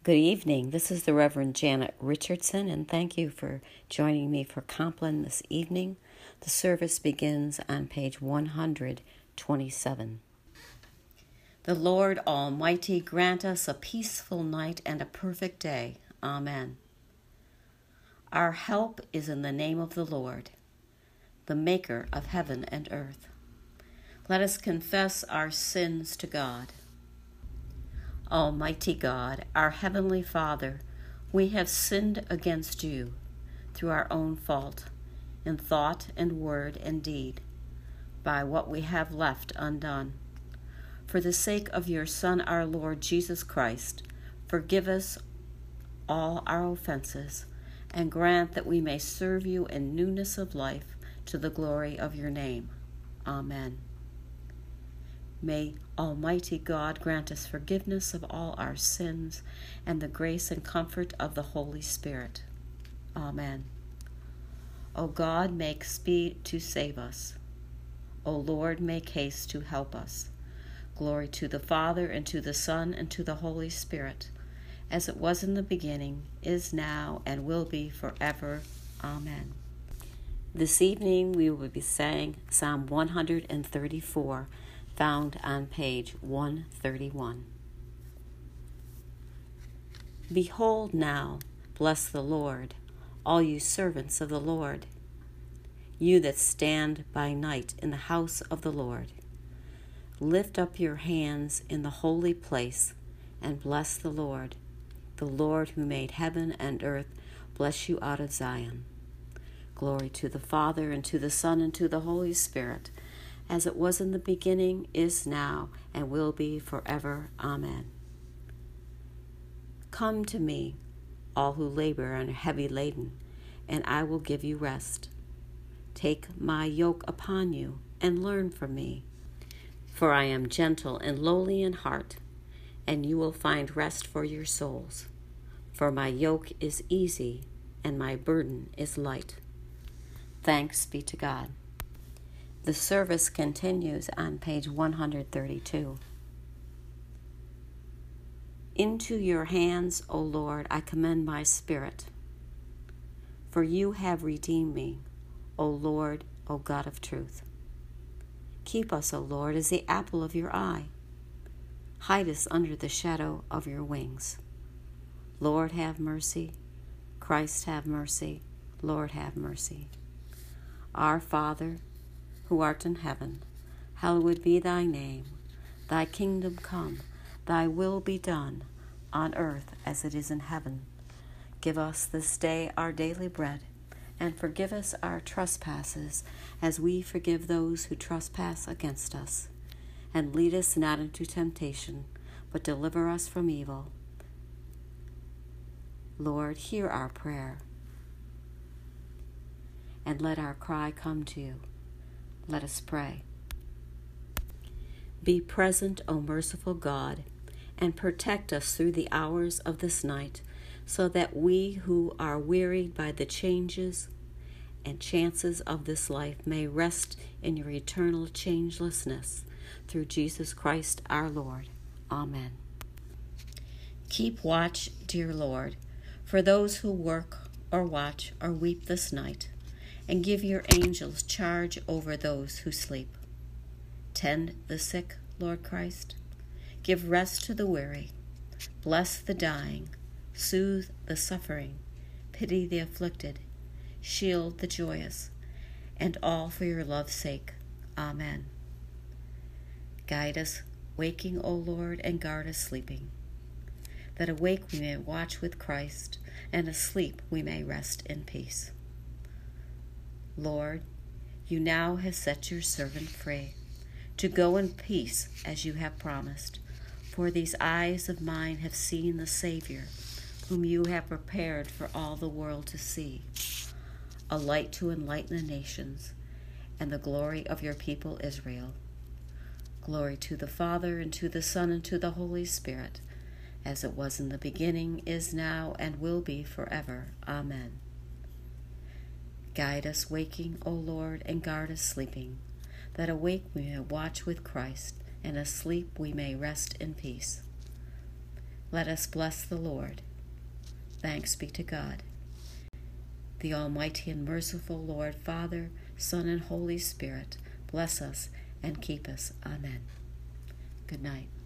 Good evening. This is the Reverend Janet Richardson, and thank you for joining me for Compline this evening. The service begins on page 127. The Lord Almighty grant us a peaceful night and a perfect day. Amen. Our help is in the name of the Lord, the Maker of heaven and earth. Let us confess our sins to God. Almighty God, our Heavenly Father, we have sinned against you through our own fault, in thought and word and deed, by what we have left undone. For the sake of your Son, our Lord Jesus Christ, forgive us all our offenses, and grant that we may serve you in newness of life to the glory of your name. Amen. May Almighty God grant us forgiveness of all our sins and the grace and comfort of the Holy Spirit. Amen. O God, make speed to save us. O Lord, make haste to help us. Glory to the Father, and to the Son, and to the Holy Spirit, as it was in the beginning, is now, and will be forever. Amen. This evening we will be saying Psalm 134, found on page 131. Behold now, bless the Lord, all you servants of the Lord, you that stand by night in the house of the Lord. Lift up your hands in the holy place and bless the Lord who made heaven and earth, bless you out of Zion. Glory to the Father, and to the Son, and to the Holy Spirit, as it was in the beginning, is now, and will be forever. Amen. Come to me, all who labor and are heavy laden, and I will give you rest. Take my yoke upon you, and learn from me. For I am gentle and lowly in heart, and you will find rest for your souls. For my yoke is easy, and my burden is light. Thanks be to God. The service continues on page 132. Into your hands, O Lord, I commend my spirit. For you have redeemed me, O Lord, O God of truth. Keep us, O Lord, as the apple of your eye. Hide us under the shadow of your wings. Lord, have mercy. Christ, have mercy. Lord, have mercy. Our Father, who art in heaven, hallowed be thy name. Thy kingdom come, thy will be done, on earth as it is in heaven. Give us this day our daily bread, and forgive us our trespasses, as we forgive those who trespass against us. And lead us not into temptation, but deliver us from evil. Lord, hear our prayer, and let our cry come to you. Let us pray. Be present, O merciful God, and protect us through the hours of this night, so that we who are wearied by the changes and chances of this life may rest in your eternal changelessness, through Jesus Christ our Lord. Amen. Keep watch, dear Lord, for those who work or watch or weep this night, and give your angels charge over those who sleep. Tend the sick, Lord Christ. Give rest to the weary. Bless the dying. Soothe the suffering. Pity the afflicted. Shield the joyous. And all for your love's sake. Amen. Guide us waking, O Lord, and guard us sleeping, that awake we may watch with Christ, and asleep we may rest in peace. Lord, you now have set your servant free, to go in peace as you have promised. For these eyes of mine have seen the Savior, whom you have prepared for all the world to see, a light to enlighten the nations, and the glory of your people Israel. Glory to the Father, and to the Son, and to the Holy Spirit, as it was in the beginning, is now, and will be forever. Amen. Guide us waking, O Lord, and guard us sleeping, that awake we may watch with Christ, and asleep we may rest in peace. Let us bless the Lord. Thanks be to God. The Almighty and merciful Lord, Father, Son, and Holy Spirit, bless us and keep us. Amen. Good night.